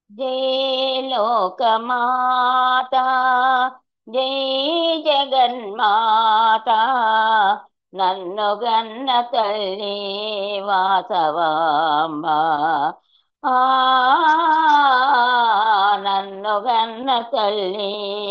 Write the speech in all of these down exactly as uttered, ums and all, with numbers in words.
जय लोकमाता जय जगन्माता నన్ను గన్న తల్లి వాసవాంబ ఆ నన్ను గన్న తల్లి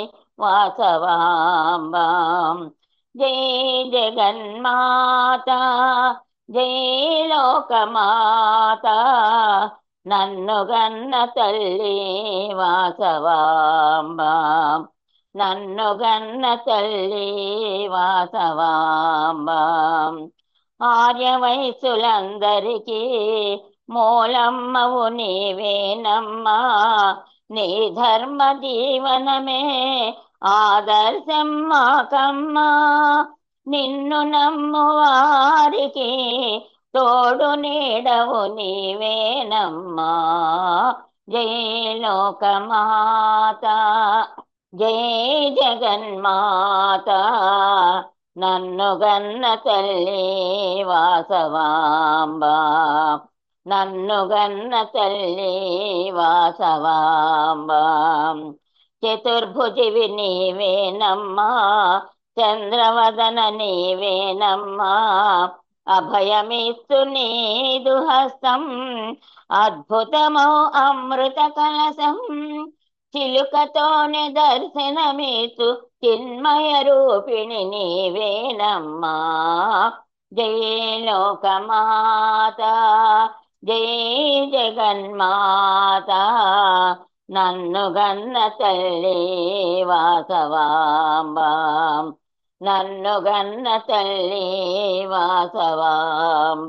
వాసవాంబ జై జగన్మాత జై లోకమాత నన్ను గన్న తల్లి వాసవాంబ నన్ను గన్న తల్లి వాసవాంబ ఆర్య వయసులందరికీ మూలమ్మవు నీవేనమ్మా నీ ధర్మ జీవనమే ఆదర్శం మాకమ్మా నిన్ను నమ్ము వారికి తోడు నీడవు నీవేనమ్మా జై లోకమాత జై జగన్మాత నన్ను గన్న తల్లి వాసవాంబ నన్ను గన్న తల్లి వాసవాంబ చతుర్భుజివి నీవేనమ్మా చంద్రవదన నీవేనమ్మా అభయమిస్తు నీదు హస్తం అద్భుతమౌ అమృత కలశం చిలుకతోనే దర్శనమిస్తు చిన్మయ రూపిణి నీవేనమ్మా జై లోకమాత జై జగన్మాత నన్ను గన్న తల్లి వాసవాంబ నన్ను గన్న తల్లి వాసవాంబ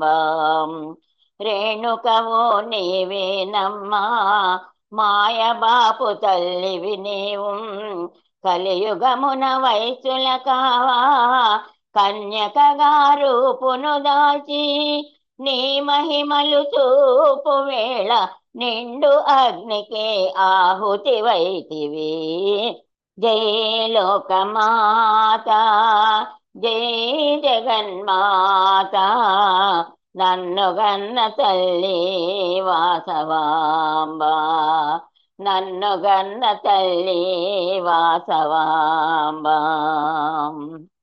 రేణుకవో నీవేనమ్మా మాయ బాపు తల్లివి నీవు కలియుగమున వయసుల కావా కన్యకగా రూపును దాచి నీ మహిమలు చూపు వేళ నిండు అగ్నికి ఆహుతి వైతివి జై లోకమాత జై జగన్మాత నన్ను గన్న తల్లి వాసవాంబ నన్ను గన్న తల్లి వాసవాంబ